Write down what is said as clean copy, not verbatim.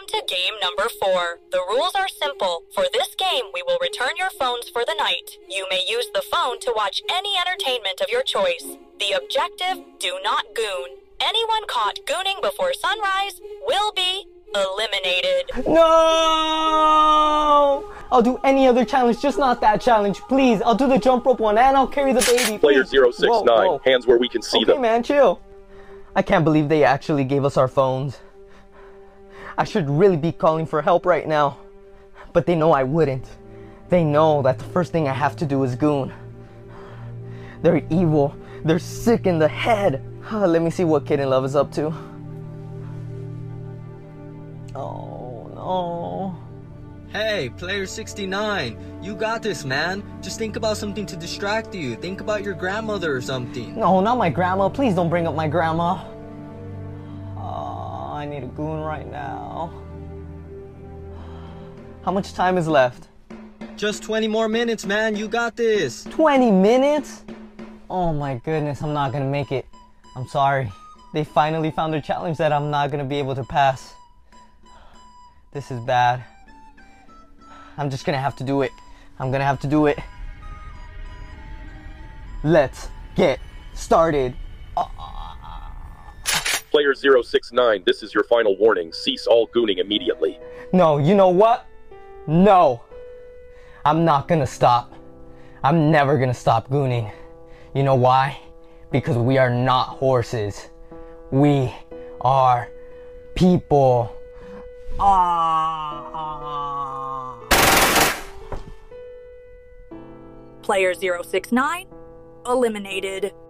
to game number 4. The rules are simple. For this game, we will return your phones for the night. You may use the phone to watch any entertainment of your choice. The objective, do not goon. Anyone caught gooning before sunrise will be eliminated. No! I'll do any other challenge, just not that challenge. Please, I'll do the jump rope one and I'll carry the baby. Player Please. 069, Whoa. hands where we can see them. Okay, man, chill. I can't believe they actually gave us our phones. I should really be calling for help right now. But they know I wouldn't. They know that the first thing I have to do is goon. They're evil. They're sick in the head. Let me see what Kid in Love is up to. Oh, no. Hey, player 69, you got this, man. Just think about something to distract you. Think about your grandmother or something. No, not my grandma. Please don't bring up my grandma. Oh, I need a goon right now. How much time is left? Just 20 more minutes, man. You got this. 20 minutes? Oh my goodness, I'm not gonna make it. I'm sorry. They finally found a challenge that I'm not gonna be able to pass. This is bad. I'm just gonna have to do it. I'm gonna have to do it. Let's get started. Player 069, this is your final warning. Cease all gooning immediately. No, you know what? No. I'm not gonna stop. I'm never gonna stop gooning. You know why? Because we are not horses. We are people. Player 069 eliminated.